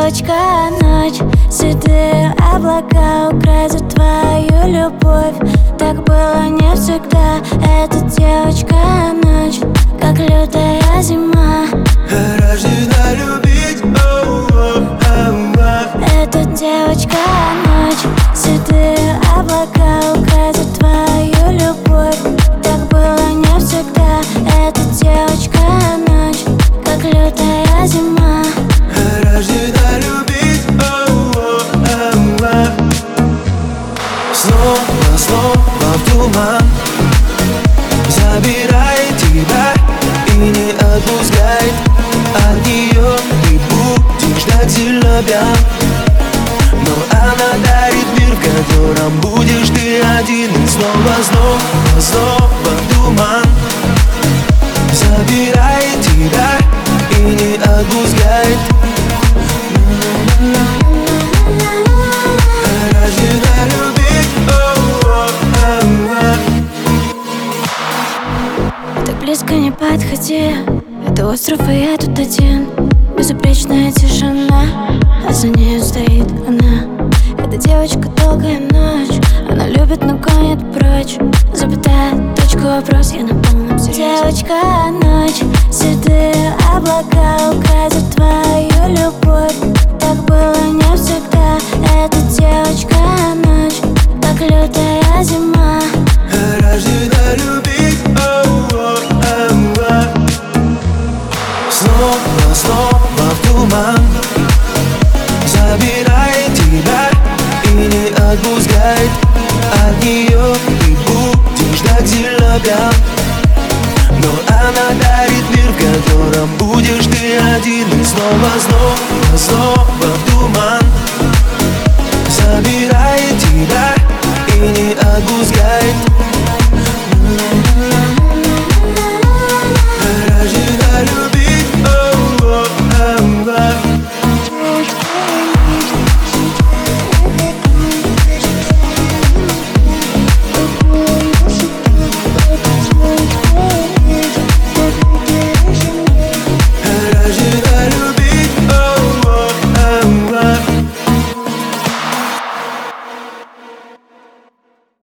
девочка, ночь, седые облака украдут твою любовь. Так было не всегда. Эта девочка, ночь, как лютая зима, рождена любить. Эта девочка, ночь, седые облака украдут твою любовь. Так было не всегда. Эта девочка, ночь, как лютая зима, рождена любить. Снова, снова в туман забирай тебя и не отпускай от нее. Ты будешь так сильно пьян, но она дарит мир, в котором будешь ты один. И снова, снова, снова в туман забирай тебя и не отпускай. Рождена любить. так близко не подходи. Это остров, и я тут один. Безупречная тишина, а за нею стоит она. Эта девочка, долгая ночь, она любит, но гонит прочь. Запятая точка, вопрос, я на полном серьезе. Девочка, ночь, седые облака украдут твою любовь. Так было не всегда. Эта девочка, ночь, как лютая зима, Рождена любить. Снова, снова в туман забирай тебя и не отпускай от нее. Ты будешь так сильно пьян, но она дарит мир, в котором будешь ты один. И снова, снова, снова в туман забирай тебя и не отпускай.